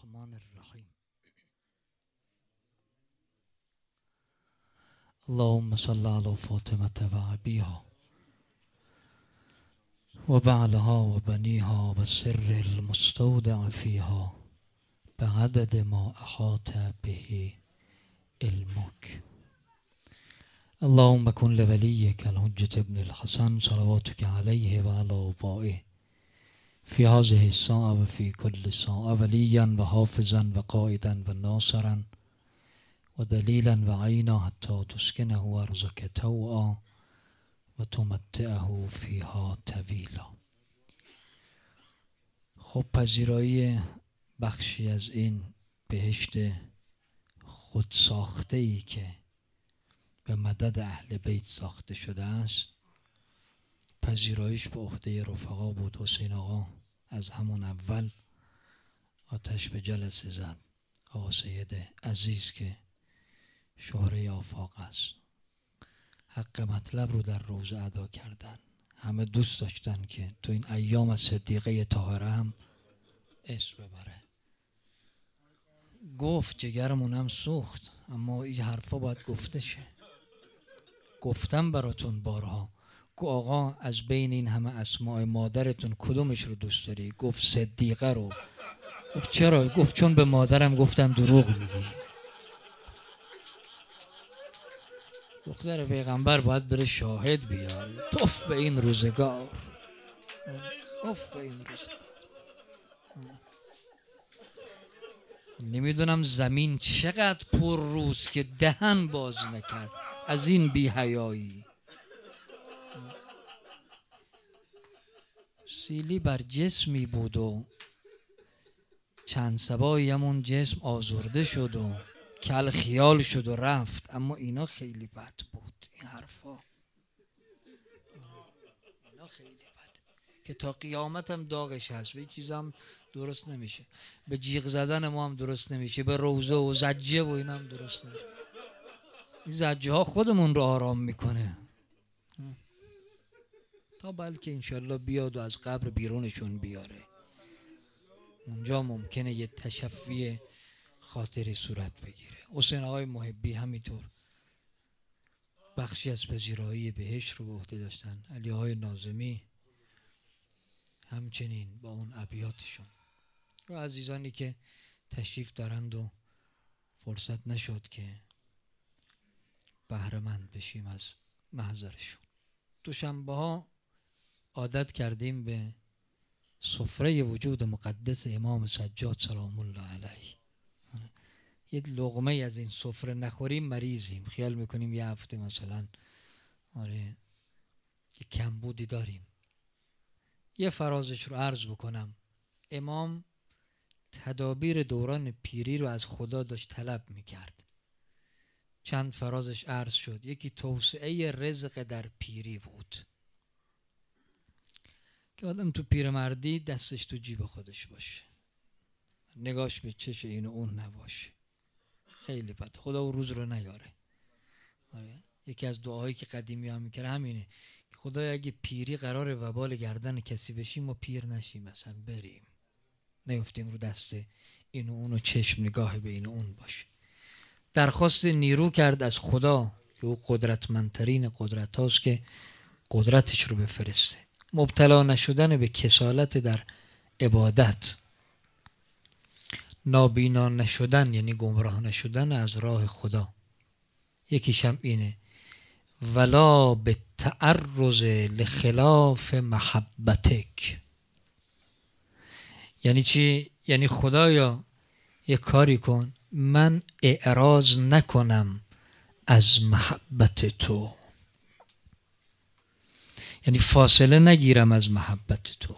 الرحمن الرحیم. اللهم صل على فاطمة و ابیها و بعلها و بنیها و سر المستودع فیها بعدد ما احاط به علمک. اللهم كن لوليك الحجة ابن الحسن صلواتك عليه وعلى آبائه في هذه الساعة وفي كل ساعة وليا وحافظا وقائدا وناصرا ودليلا وعينا حتى تسكنه أرضك طوعا وتمتعه فيها طويلا. خب پذیرایی بخشی از این بهشت خود ساخته ای که به مدد اهل بیت ساخته شده است، پذیرایش به عهده رفقا بود. حسین آقا از همون اول آتش به جلسه زد. آقا سید عزیز که شهره آفاق است، حق مطلب رو در روزه ادا کردن. همه دوست داشتن که تو این ایام از صدیقه طاهره هم اسم ببره. گفت جگرمون هم سوخت، اما این حرفا باید گفته شه. گفتم براتون بارها، گفت آقا از بین این همه اسماء مادرتون کدومش رو دوست داری؟ گفت صدیقه رو. گفت چرا؟ گفت چون به مادرم گفتن دروغ میگی. دختر پیغمبر باید بره شاهد بیاری. توف به این روزگار، توف به این روزگار. نمیدونم زمین چقدر پر روز که دهن باز نکرد از این بی حیایی. سیلی بر جسمی بود و چند سبایی همون جسم آزرده شد و کل خیال شد و رفت. اما اینا خیلی بد بود، این حرفا اینا خیلی بد که تا قیامت هم داغش هست. به چیز هم درست نمیشه، به جیغ زدن ما هم درست نمیشه، به روزه و زجه و اینا هم درست نمیشه. این زجه ها خودمون رو آرام میکنه تا بلکه انشالله بیاد و از قبر بیرونشون بیاره. اونجا ممکنه یه تشفی خاطری صورت بگیره. حسین آقای محبی همینطور بخشی از پذیرایی بهشت رو به عهده داشتن. علی های ناظمی همچنین با اون ابیاتشون. و عزیزانی که تشریف دارند و فرصت نشد که بهره مند بشیم از محضرشون. دوشنبه ها عادت کردیم به سفره وجود مقدس امام سجاد سلام الله علیه. یه لقمه از این سفره نخوریم مریضیم. خیال میکنیم یه هفته مثلا یه کمبودی داریم. یه فرازش رو عرض بکنم. امام تدابیر دوران پیری رو از خدا داشت طلب میکرد. چند فرازش عرض شد. یکی توسعه رزق در پیری بود که آدم تو پیرمردی دستش تو جیب خودش باشه، نگاش به چش این و اون نباشه. خیلی بد. خدا اون روز رو نیاره. یکی از دعاهایی که قدیمی ها میکرد همینه که خدای اگه پیری قرار وبال گردن کسی بشیم ما پیر نشیم، مثلا بریم نیفتیم رو دست این و اون و چشم نگاه به این و اون باشه. درخواست نیرو کرد از خدا که او قدرتمندترین قدرت هاست که قدرتش رو بفرسته. مبتلا نشدن به کسالت در عبادت، نابینا نشدن یعنی گمراه نشدن از راه خدا. یکیش هم اینه ولا به تعرض لخلاف محبتک. یعنی چی؟ یعنی خدایا یک کاری کن من اعراض نکنم از محبت تو، یعنی فاصله نگیرم از محبت تو.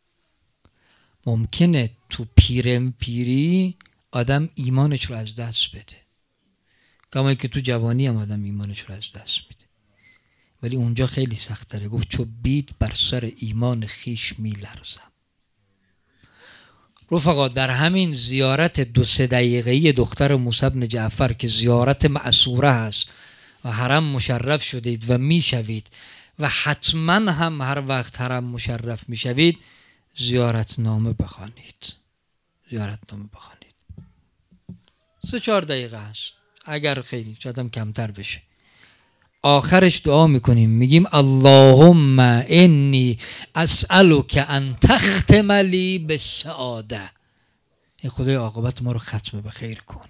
ممکنه تو پیری آدم ایمانش رو از دست بده، کما که تو جوانی هم آدم ایمانش رو از دست میده، ولی اونجا خیلی سخت تره. گفت چو بید بر سر ایمان خیش میلرزم. رفقا در همین زیارت 2-3 دقیقه‌ای دختر موسی بن جعفر که زیارت معصوره هست و حرم مشرف شدید و میشوید و حتما هم هر وقت حرم مشرف میشوید زیارتنامه بخوانید. زیارتنامه بخوانید. 3-4 دقیقه است، اگر خیلی شاید هم کمتر بشه. آخرش دعا میکنیم، میگیم اللهم انی اسألک ان تختم لی بالسعاده. ای خدای عاقبت ما رو ختم به خیر کن.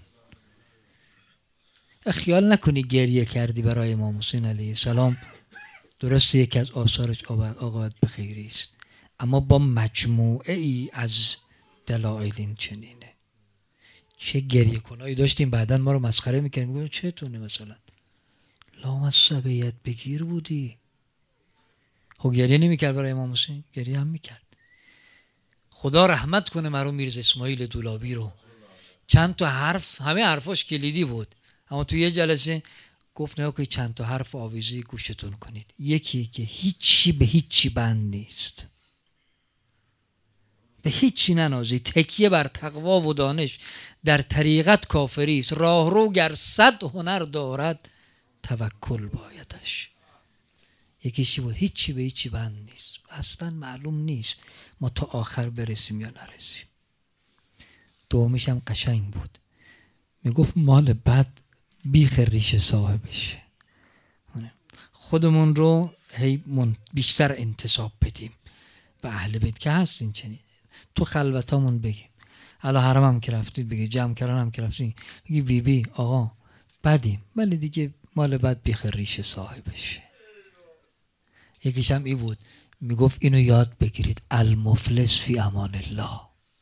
خیال نکنی گریه کردی برای امام حسین علیه السلام، درسته یکی از آثارش عاقبت به خیری است، اما با مجموعه ای از دلایل این چنینه. چه گریه کنایی داشتیم، بعدن ما رو مسخره میکنیم، میگم چطوره مثلا لامصبیت بگیر بودی. خب گریه نمیکرد برای امام حسین؟ گریه هم میکرد. خدا رحمت کنه مرحوم میرزا اسماعیل دولابی رو، چند تا حرف، همه حرفاش کلیدی بود، اما تو یه جلسه گفت نه که چند تا حرف آویزی گوشتون کنید. یکی که هیچی به هیچی بند نیست، به هیچی ننازی، تکیه بر تقوا و دانش در طریقت کافری است، راهرو گر 100 هنر دارد توکل بایدش. یکیشی بود هیچی به هیچی بند نیست، اصلا معلوم نیست ما تا آخر برسیم یا نرسیم. دومیش هم قشنگ بود، میگفت مال بد بیخ ریش صاحبشه. خودمون رو هی بیشتر انتصاب بدیم به اهل بیت که هستین، چنین تو خلوتامون بگیم، الان حرم هم که رفتید بگی، جمع کردن هم که رفتید بگی بی بی آقا بدیم، ولی دیگه مال بد بیخ ریش صاحبشه. یکیش هم ای بود، میگفت اینو یاد بگیرید، المفلس فی امان الله.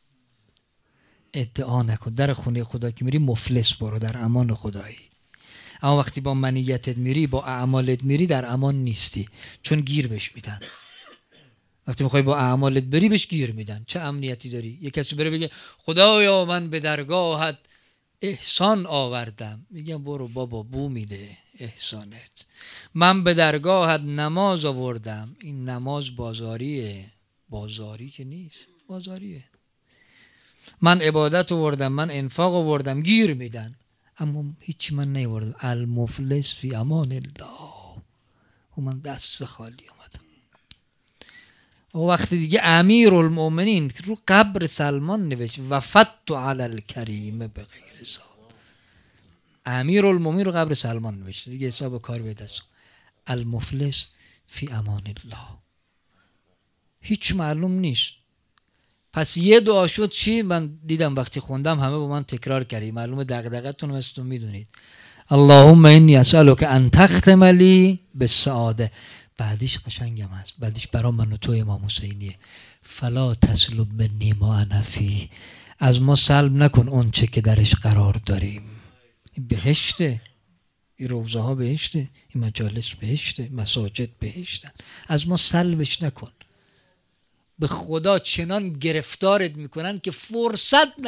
ادعا نکن، در خونه خدا که میری مفلس برو، در امان خدایی. اما وقتی با منیتت میری، با اعمالت میری، در امان نیستی، چون گیر بهش میدن. وقتی میخوای با اعمالت بری بهش گیر میدن، چه امنیتی داری؟ یک کسی بره بگه خدایا من به درگاهت احسان آوردم، میگم برو بابا بو میده احسانت. من به درگاهت نماز آوردم، این نماز بازاریه، بازاری که نیست، بازاریه. من عبادت آوردم، من انفاق آوردم، گیر میدن، اما هیچی من نیاوردم. المفلس فی امان الله، و من دست خالی اومدم. و وقتی دیگه امیرالمؤمنین رو قبر سلمان نوشت وفدت علی الکریم به غیر زاد، امیرالمؤمنین رو قبر سلمان نوشت، دیگه حساب کار به دست. المفلس فی امان الله، هیچ معلوم نیست. پس یه دعا شد چی؟ من دیدم وقتی خوندم همه با من تکرار کردی، معلومه دغدغتون هستون میدونید. اللهم انی اسألک ان تختم لی بالسعاده. بعدیش قشنگم هست، بعدیش برای من و تو امام حسینیه. فلا تسلب منی ما انا فیه، از ما سلب نکن اون چه که درش قرار داریم. این بهشته، این روضه ها بهشته، این مجالس بهشته، مساجد بهشتن، از ما سلبش نکن. به خدا چنان گرفتارت میکنن که فرصت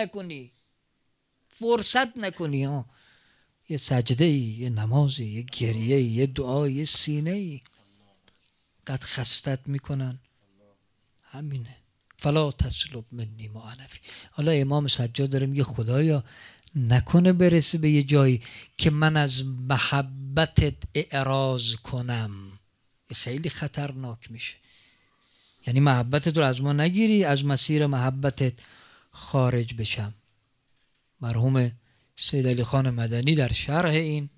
نکنی ها. یه سجده ای، یه نمازی، یه گریه، یه دعای، یه سینه ای قد خستت میکنن. همینه. فلا تسلب منی ما انا فیه. حالا امام سجاد داره میگه خدایا نکنه برسه به یه جایی که من از محبتت اعراض کنم، خیلی خطرناک میشه. یعنی محبتت رو از ما نگیری، از مسیر محبتت خارج بشم. مرحوم سید علی خان مدنی در شرح این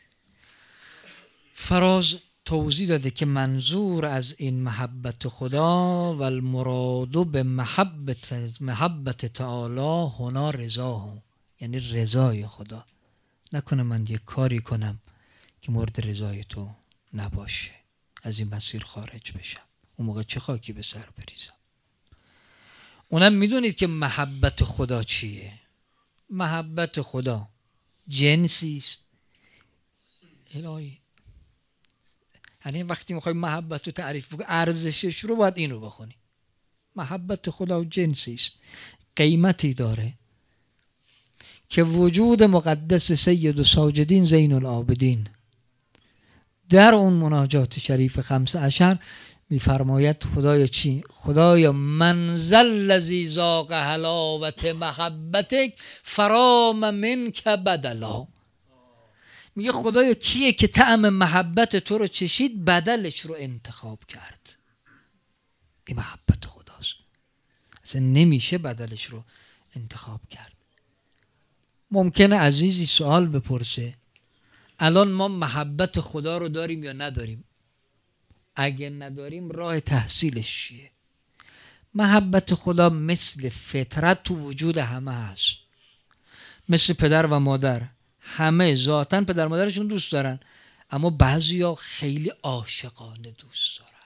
فراز توضیح داده که منظور از این محبت خدا و المراد به محبت تعالی هنا رضاه، یعنی رضای خدا. نکنه من یک کاری کنم که مورد رضای تو نباشه، از این مسیر خارج بشم، اون موقع چه خاکی به سر بریزم. اونم میدونید که محبت خدا چیه؟ محبت خدا جنسی است الهی. یعنی وقتی میخوای محبت رو تعریف بکنی، ارزشش رو باید اینو بخونی. محبت خدا جنسی است، قیمتی داره که وجود مقدس سید الساجدین زین العابدین در اون مناجات شریف 15 میفرماید خدایا چی؟ خدایا من ذا الذی ذاق حلاوت محبتک فرام منک بدلا. میگه خدایا کیه که طعم محبت تو رو چشید بدلش رو انتخاب کرد؟ این محبت خداست، اصلا نمیشه بدلش رو انتخاب کرد. ممکنه عزیزی سوال بپرسه الان ما محبت خدا رو داریم یا نداریم؟ اگه نداریم راه تحصیلش چیه؟ محبت خدا مثل فطرت تو وجود همه هست. مثل پدر و مادر، همه ذاتاً پدر مادرشون دوست دارن، اما بعضیا خیلی عاشقانه دوست دارن.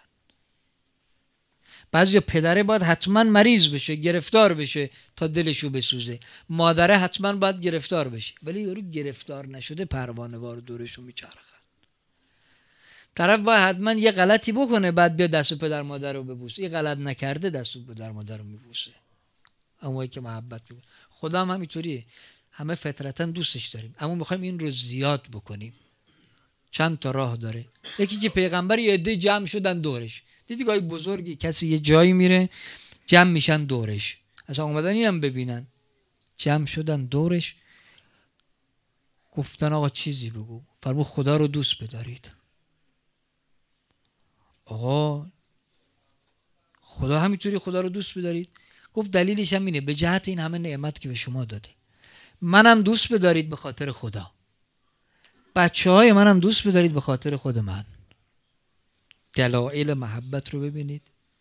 بعضیا پدره باید حتما مریض بشه، گرفتار بشه تا دلشو بسوزه، مادره حتما باید گرفتار بشه، ولی یارو گرفتار نشده پروانه وار دورشو میچرخن. طرف باید حتما یه غلطی بکنه بعد بیا دست پدر مادر رو ببوسه، یه غلط نکرده دست پدر مادر رو میبوسه. اما که محبت میکنه. خدا هم همینطوریه، همه فطرتاً دوستش داریم، اما میخوایم این رو زیاد بکنیم. چند تا راه داره. یکی که پیغمبر یه عده جمع شدن دورش، دیدی گاهی بزرگی کسی یه جایی میره جمع میشن دورش، اصلا اومدن اینم ببینن، جمع شدن دورش، گفتن آقا چیزی بگو. فرمود خدا رو دوست بدارید. آقا خدا همینطوری خدا رو دوست بدارید؟ گفت دلیلش هم اینه، به جهت این همه نعمت که به شما داده، منم دوست بدارید به خاطر خدا، بچه‌های منم دوست بدارید به خاطر خود من. دلایل محبت رو ببینید.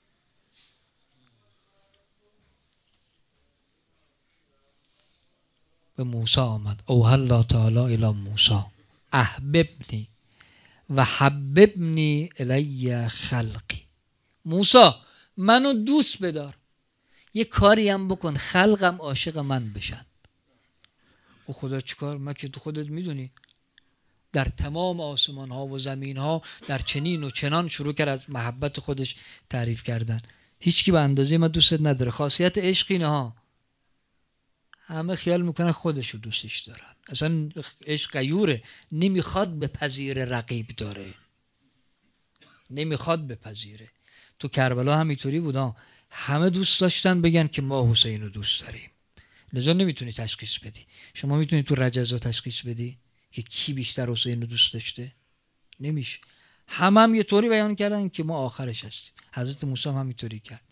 به موسی آمد، اوحی الله تعالی الی موسی احببنی و حببنی الی خلقی. موسی منو دوست بدار، یه کاری هم بکن خلقم عاشق من بشن. او خدا چیکار؟ من که تو خودت میدونی در تمام آسمان ها و زمین ها در چنین و چنان شروع کرد از محبت خودش تعریف کردن. هیچ کی به اندازه من دوستت نداره. خاصیت عشق اینه ها، همه خیال میکنن خودشو دوستش دارن. اصلا عشق غیوره، نمیخواد بپذیره رقیب داره، نمیخواد بپذیره. تو کربلا همینطوری بود، همه دوست داشتن بگن که ما حسین رو دوست داریم، لذا نمیتونی تشخیص بدی. شما میتونی تو رجزا تشخیص بدی که کی بیشتر حسین رو دوست داشته؟ نمیشه. هم یه طوری بیان کردن که ما آخرش هستیم. حضرت موسی هم همینطوری کرد.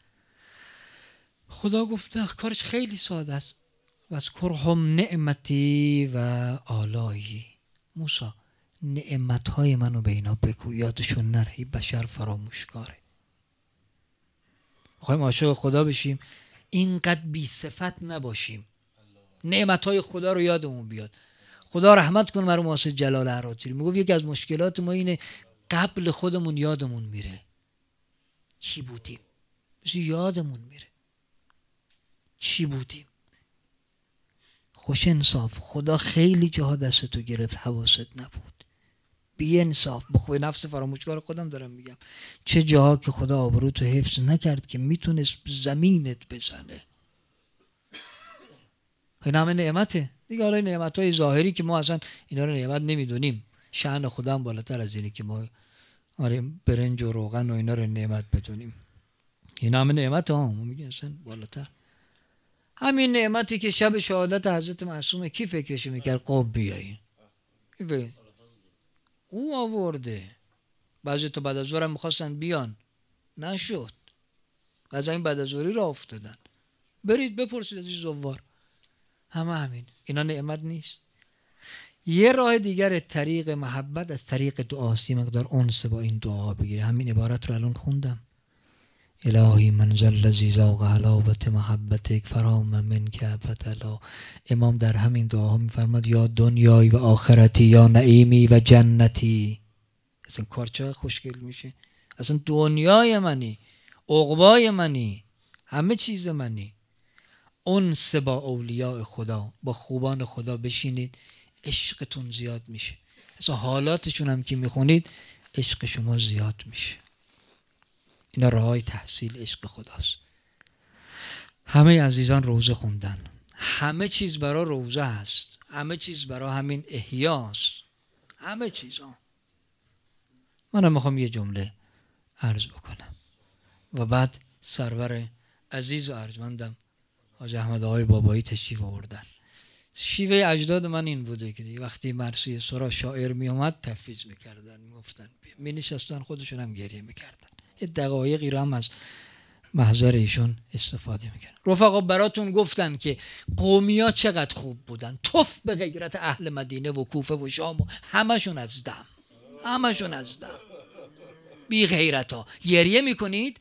خدا گفته کارش خیلی ساده است، واذکرهم نعمتی و آلایی. موسی نعمتهای منو به اینا بگو، یادشون نره، این بشر فراموشکاره. میخوایم عاشق خدا بشیم، اینقدر بی صفت نباشیم، نعمتهای خدا رو یادمون بیاد. خدا رحمت کنه مرحوم واسه جلال عراقچی، میگفت یکی از مشکلات ما اینه قبل خودمون یادمون میره چی بودیم، یادمون میره چی بودیم. خوش انصاف، خدا خیلی جاها دستتو گرفت حواست نبود، بی انصاف. بخواه نفس فراموشکار خودم دارم میگم، چه جاها که خدا آبروتو حفظ نکرد که میتونست زمینت بزنه. این همه نعمته دیگه. حالا نعمتهای ظاهری که ما اصلا اینا رو نعمت نمیدونیم، شأن خدا هم بالاتر از اینه که ما برنج و روغن و اینا رو نعمت بدونیم. این همه نعمت ها ما میگیم اصلا بالاتر. همین نعمتی که شب شهادت حضرت معصومه کی فکرش میکرد قب بیایی؟ او آورده. بعضی تا بعد از ظهر هم میخواستن بیان، نشد. بعضی این بعد از ظهری را افتادن. برید بپرسید از این زوار. همین. اینا نعمت نیست. یه راه دیگر طریق محبت از طریق دعاست، یه مقدار انس با این دعا بگیره. همین عبارت رو الان خوندم. الهی من ذا الذی ذاق حلاوت محبتک فرام منک ابدا. امام در همین دعاها میفرماد یا دنیای و آخرتی، یا نعیمی و جنتی. اصلا کار چقدر خوشگل میشه. اصلا دنیای منی، عقبای منی، همه چیز منی. انس با اولیاء خدا، با خوبان خدا بشینید، عشقتون زیاد میشه. اصلا حالاتشون هم که میخونید عشق شما زیاد میشه. اینا راههای تحصیل عشق خداست. همه عزیزان روزه خوندن، همه چیز برای روزه هست، همه چیز برای همین احیاست، همه چیز منم میخوام یه جمله عرض بکنم و بعد سرور عزیز و ارجمندم حاج احمد آقای بابایی تشریف آوردن. شیوه اجداد من این بوده که وقتی مرثیه سرا شاعر می اومد تفویض میکردن، میگفتن می نشستن، خودشون هم گریه میکردن. یه دقایقی رو هم از محضر ایشون استفاده میکنن. رفقا براتون گفتن که قومیا چقدر خوب بودن، تف به غیرت اهل مدینه و کوفه و شام و همشون از دم بی غیرت ها. گریه میکنید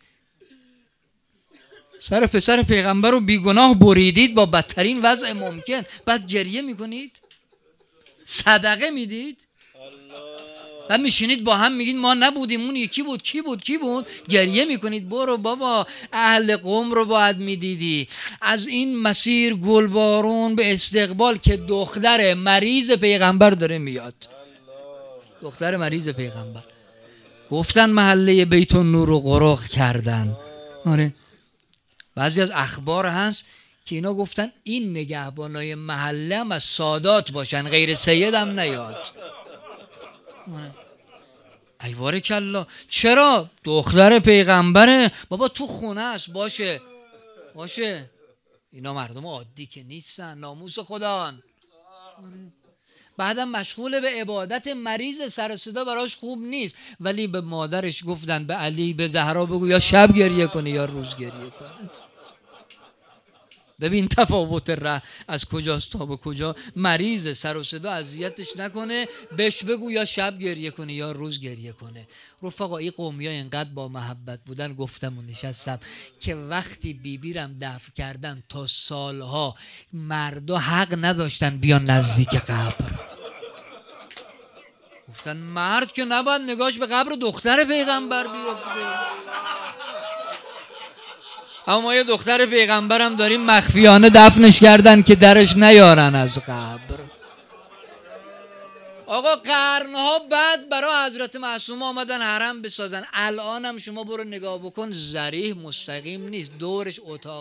سر پسر پیغمبر رو بیگناه بریدید با بدترین وضع ممکن، بعد گریه میکنید، صدقه میدید و میشینید با هم میگید ما نبودیم اون یکی بود، کی بود گریه میکنید. برو بابا، اهل قوم رو باید میدیدی. از این مسیر گلبارون به استقبال که دختر مریض پیغمبر داره میاد، دختر مریض پیغمبر. گفتن محله بیت النور رو غرق کردن. آره بعضی از اخبار هست که اینا گفتن این نگهبانای محله هم از سادات باشن، غیر سید هم نیاد. ایواره کلا. چرا؟ دختر پیغمبره بابا، تو خونه است. باشه اینا مردم عادی که نیستن، ناموس خدا. بعدم مشغول به عبادت، مریض، سر صدا براش خوب نیست. ولی به مادرش گفتن، به علی به زهرا بگو یا شب گریه کنه یا روز گریه کنه. ببین تفاوت ره از کجاست تا به کجا. مریض، سر و صدا اذیتش نکنه، بهش بگو یا شب گریه کنه یا روز گریه کنه. رفقا این قومیا اینقدر با محبت بودن، گفتم و نشستم که وقتی بیبیرم دفن کردن تا سالها مردا حق نداشتن بیان نزدیک قبر. گفتن مرد که نباید نگاش به قبر دختر پیغمبر بیفته. اما یه دختر پیغمبرم داریم مخفیانه دفنش کردن که درش نیارن از قبر. آقا قرنها بعد برای حضرت معصومه آمدن حرم بسازن. الان هم شما برو نگاه بکن، ضریح مستقیم نیست، دورش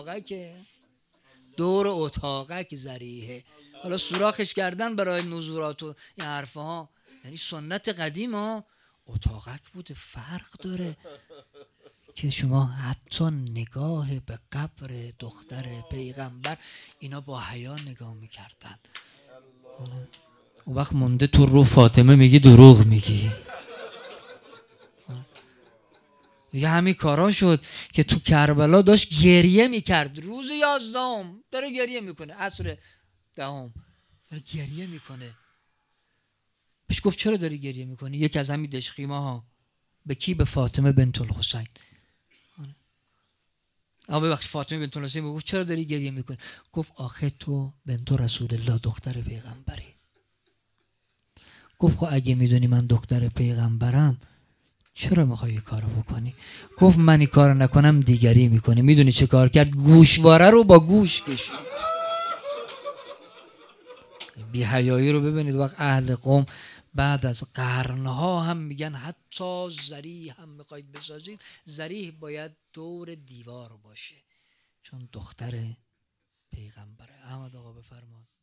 دور اتاقک ضریحه. حالا سوراخش کردن برای نزورات و این حرفها. یعنی سنت قدیم ها اتاقک بوده. فرق داره که شما حتی نگاه به قبر دختر پیغمبر اینا با حیا نگاه میکردن. اون وقت مونده تو رو فاطمه میگی دروغ میگی. دیگه همین کارا شد که تو کربلا داشت گریه میکرد. روز 11 داره گریه میکنه، عصر 10 داره گریه میکنه. بهش گفت چرا داری گریه میکنی؟ یکی از همین دشخیمه ها. به کی؟ به فاطمه بنت الحسین. اما ببخشید فاطمه بنت الحسین. گفت چرا داری گریه میکنی؟ گفت آخه تو بنت رسول الله، دختر پیغمبری. گفت خب اگه میدونی من دختر پیغمبرم چرا میخوای کارو بکنی؟ گفت من این کارو نکنم دیگری میکنه. میدونی چه کار کرد؟ گوشواره رو با گوش کشید. بی حیایی رو ببینید. وقت اهل قوم بعد از قرنها هم میگن حتی ضریح هم میخواید بسازید، ضریح باید دور دیوار باشه، چون دختر پیغمبره. احمد آقا بفرماد.